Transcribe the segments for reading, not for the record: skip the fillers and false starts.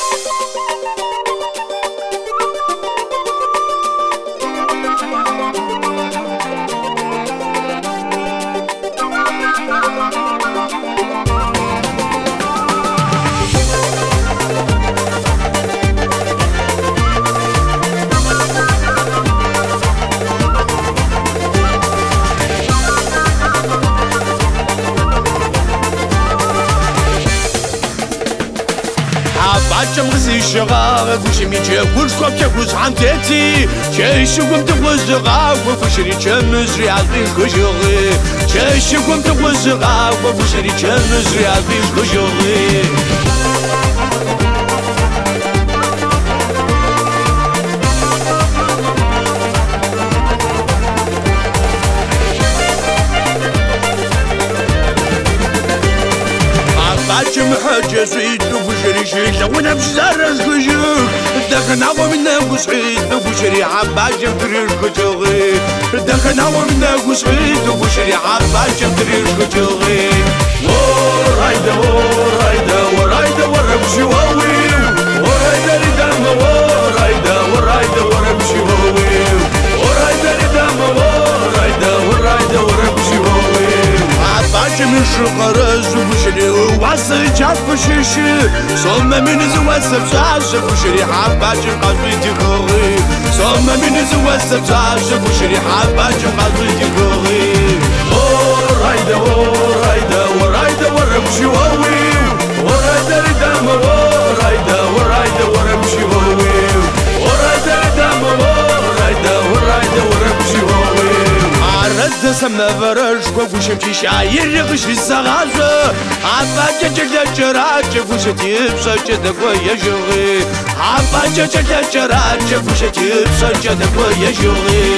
عجم غزي الشغاغ وشي ميجي ورسكوب كيكوز عمتيتي شيشكم تغوزغا وفشري كمزري عالبيش كشغي شيشكم تغوزغا وفشري كمزري عالبيش كشغي عجم حاجة زيد وبشري شيك وانا بشزارز كجوك دخنا ومنا وسعيد وبشري عباجم ترير كجوغي دخنا ومنا وسعيد وبشري عباجم ترير كجوغي ورايدا ورايدا ورايدا وربشي واوي ورايدا ردام ورايدا ورايدا وربشي واوي ورايدا ردام ورايدا ورايدا وربشي واوي عباجم الشقرز وبشري وعصي جات بشيشي صوم من زواسب ساش بشري عباجم قلبي تكوغي صوم من زواسب ساش بشري عباجم قلبي تكوغي ورايدا ورايدا ورايدا وربشي واوي ورايدا ردام ورايدا ورايدا وربشي واوي ورايدا ردام ورايدا ورايدا وربشي واوي عرض سما فرش وشمشي شاير يغش السغازة عباجة جلد جراجة وشتي بسجد ويا شغي عباجة جلد جراجة وشتي بسجد ويا شغي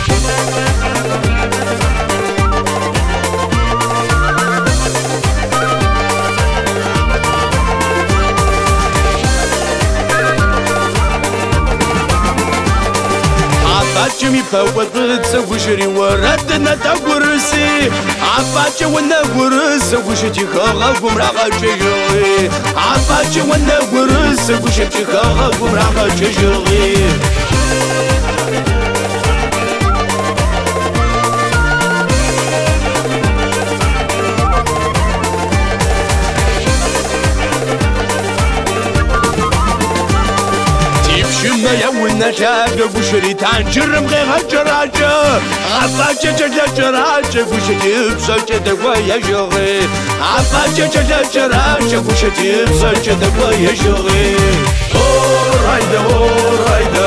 عباجي فوت تسوشري وردنا تقرسي عباجي وانا قرس وشتي خاغكم راغا تشغي عباجي وانا قرس وشتي خاغكم راغا تشغي شما يونا شاقة وشري تانجرم غير هالجراجة عباجة جلا جراجة وشتي بسجد ويا شغي عباجة جلا جراجة وشتي بسجد ويا شغي ورايدا ورايدا